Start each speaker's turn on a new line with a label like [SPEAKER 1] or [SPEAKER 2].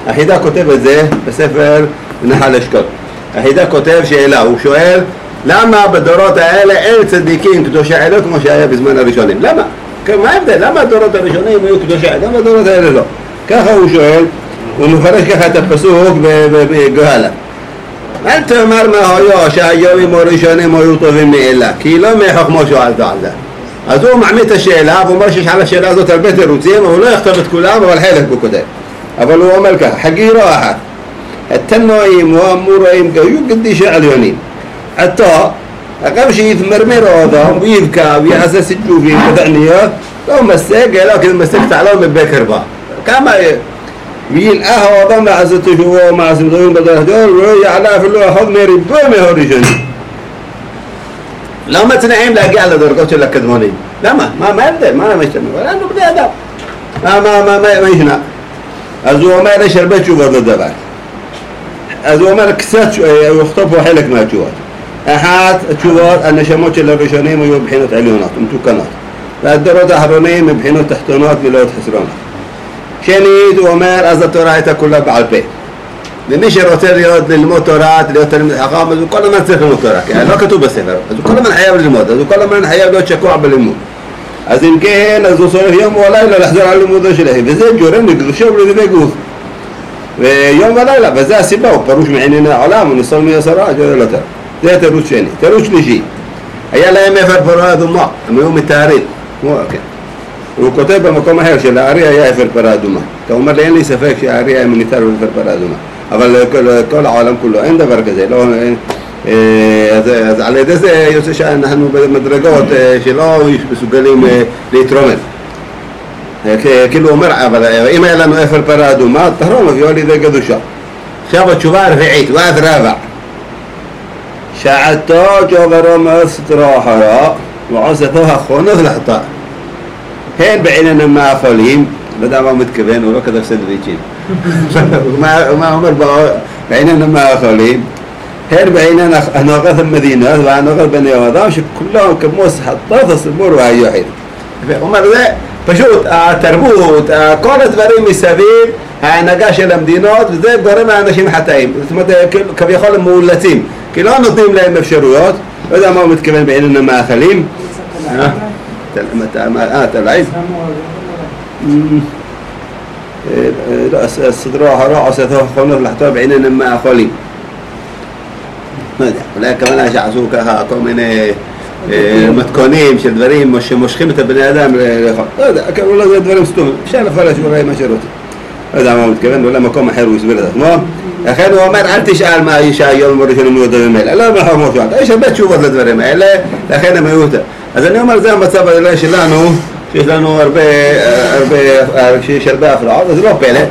[SPEAKER 1] החידה כותב את זה בספר נחל אשכול. החידה כותב שאלה, הוא שואל למה בדורות האלה אין צדיקים קדושי עדות כמו שהיה בזמן הראשונים? למה? מה ההבדל? למה הדורות הראשונים היו קדושי עדות? למה הדורות האלה לא? ככה הוא שואל, הוא מפרש ככה את הפסוק בגהלה. אל תאמר מה היה שהיומים הראשונים היו טובים מאלה, כי לא מחכמו שואלת על זה. אז הוא מעמיד את השאלה, והוא אומר שיש על השאלה הזאת הרבה תירוצים, הוא לא יכתוב את כולם, אבל חלק הוא כותב. אבל הוא אומר ככה, חגירה אחת, התנועים והמוראים היו קדישי עליונים. עתה, אגב שיתמרמר האדם ויבקע ויעשה סיג'ובים ותעניות, לא מסק, אלא כי מסק תעלום בבקר בה. כמה וילאה האדם לעשות תשובה ומעשים טובים בדרך דור, ולא יעלה אפילו אחד מריבו מהראשונים. לא מצליחים להגיע לדרגות של הקדמונים. למה? מה ההבדל? מה משתמע? אבל אנחנו בני אדם. מה ישנה? אז הוא אומר, יש הרבה תשובות לדבר. אז הוא אומר, קצת, הוא יכתוב פה חלק מהתשובות. אחת התשובות, הנשמות של הראשונים היו מבחינות עליונות, מתוקנות. והדורות האחרונים מבחינות תחתונות ולא חסרונות. שנית, הוא אומר, אז התורה הייתה כולה בעל פה. ומי שרוצה ללמוד תורה, להיות תלמיד חכם, אז הוא כל הזמן צריך ללמוד תורה, כי לא כתוב בספר, אז הוא כל הזמן חייב ללמוד, אז הוא כל הזמן חייב להיות שקוע בלימוד. אז אם כן, אז הוא צריך יום ולילה לחזור על לימודו שלהם, וזה גורם לגלושה ולדמי גוף. ויום ולילה, וזה הסיבה, הוא פרוש מענייני העולם, הוא נסול מיוסרה, ג'ודר לתר. זה תירוץ שני. תירוץ שלישי, היה להם אפר פרה אדומה, הם היו מתארים. הוא כותב במקום אחר שלארי היה אפר פרה אדומה. הוא אומר לי, אין לי ספק שהארי היה מניתר באפר פרה אדומה. אבל כל העולם כולו, אין דבר כזה, לא, אז על ידי זה יוצא שאנחנו במדרגות שלא מסוגלים להתרומם. כאילו הוא אומר, אבל אם היה לנו אפר פרה אדומה, תהרום, הביאו על ידי קדושה. עכשיו התשובה הרביעית, ואז רבע. שעתו ג'וברו מסתרו אחרה, ועושתו החונך לחטא. הן בעניין המאכלים, לא יודע מה הוא מתכוון, הוא לא כתב סנדוויצ'ים. מה אומר בעניין המאכלים? הן בעניין הנוגת המדינות והנוגת בני האדם שכולם כמו סחטות הסיפור והיוחד. הוא אומר, זה פשוט התרבות, כל הדברים מסביב, ההנהגה של המדינות, וזה גורם לאנשים חטאים. זאת אומרת, כביכול הם מאולצים, כי לא נותנים להם אפשרויות. לא יודע מה הוא מתכוון בעניין המאכלים. תלעיד? סדרו אחרו עושתו חונך לחטוא בעניין המאכלים. לא יודע, אולי הכוונה שעשו ככה כל מיני מתכונים של דברים שמושכים את הבני אדם לאכול. לא יודע, אולי זה דברים סתומים, אפשר לפרש אולי מה שרוצים. לא יודע מה הוא מתכוון, אולי מקום אחר הוא יסביר את עצמו. לכן הוא אומר, אל תשאל מה אישה היום הראשונים היו דברים האלה, לא מחר כמו שואלת, יש הרבה תשובות לדברים האלה, לכן הם היו יותר. אז אני אומר, זה המצב שלנו, שיש לנו הרבה, שיש הרבה הפרעות, אז זה לא פלא.